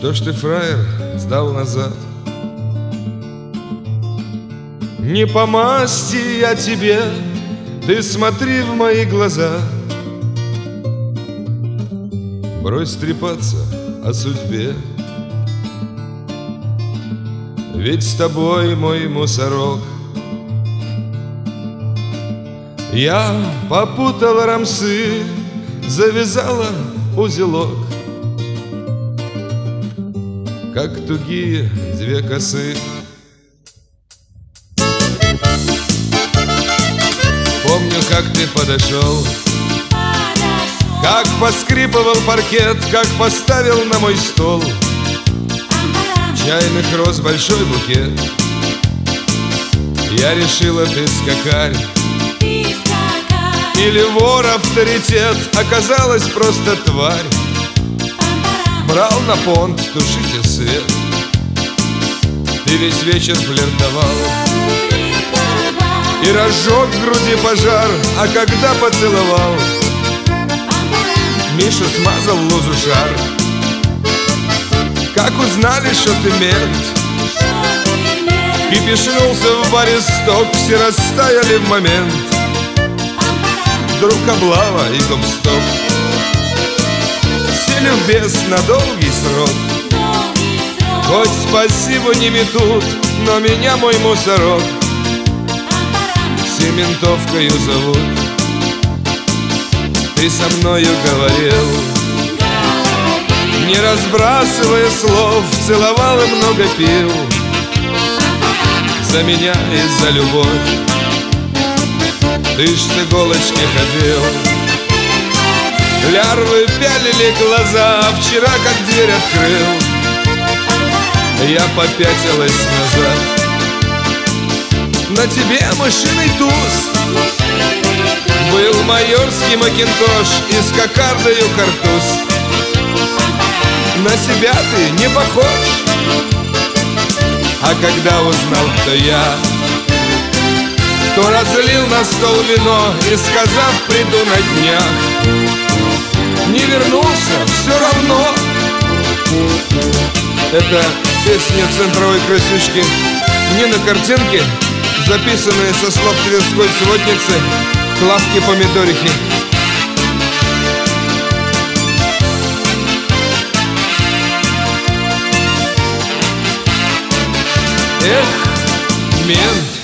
Что ж ты, фраер, сдал назад? Не по масти я тебе, ты смотри в мои глаза. Брось трепаться о судьбе, ведь с тобой мой мусорок. Я попутала рамсы, завязала узелок, как тугие две косы. Помню, как ты подошел, как поскрипывал паркет, как поставил на мой стол чайных роз большой букет. Я решила, ты скакарь или вор авторитет, оказалась просто тварь. Брал на понт, тушите свет. Ты весь вечер флиртовал и разжег в груди пожар, а когда поцеловал, Миша смазал лозу шар. Как узнали, что ты мент, кипишнулся в баре сток, все растаяли в момент. Вдруг облава и гоп-стоп, сели в бес на долгий срок. Хоть спасибо не метут, но меня мой мусорок Сементовкою зовут. Ты со мною говорил, не разбрасывая слов, целовал и много пил за меня и за любовь. Ты ж с иголочки ходил, лярвы пялили глаза, а вчера как дверь открыл, я попятилась назад. На тебе мышиный туз был майорский макинтош и с кокардою картуз. На себя ты не похож. А когда узнал, кто я, то разлил на стол вино и, сказав, приду на днях, не вернулся все равно. Это песня центровой красючки Нины Картинки, записанная со слов тверской сводницы Клавки Помидорихи. Эх, мент.